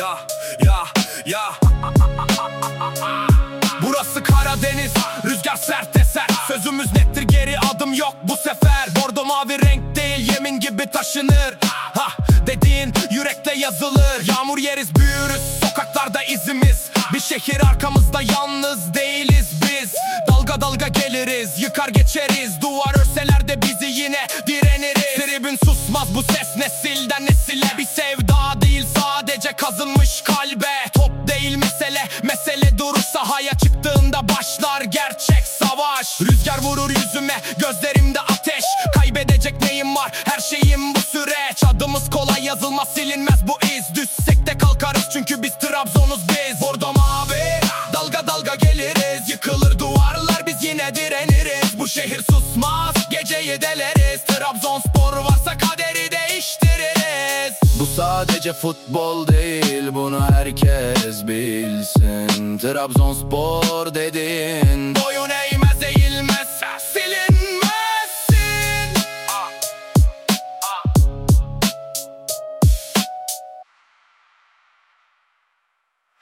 ya ya. Burası Karadeniz, rüzgar sert eser. Sözümüz nettir, geri adım yok bu sefer. Bordo mavi renk değil, yemin gibi taşınır. Dediğin yürekte yazılır. Yağmur yeriz, büyürüz, sokaklarda izimiz. Bir şehir arkamızda, yalnız değiliz biz. Dalga dalga geliriz, yıkar geçeriz. Duvar örseler de bizi yine direniriz. Tribün susmaz, bu ses nesilden nesile. Bir sevda değil, sadece kazınmış kalbe. Top değil mesele, mesele durur. Sahaya çıktığında başlar gerçek savaş. Rüzgar vurur yüzüme, gözlerimde ateş. Kaybedecek neyim var, her şeyim bu süreç. Adımız kolay yazılmaz, silinmez bu iz. Düşsek de kalkarız çünkü biz Trabzonuz biz. Bordo mavi, dalga dalga geliriz. Yıkılır duvarlar, biz yine direniriz. Bu şehir susmaz, geceyi deleriz. Trabzonspor varsa kaderi değiştiririz. Bu sadece futbol değil, bunu herkes bilsin. Trabzonspor dediğin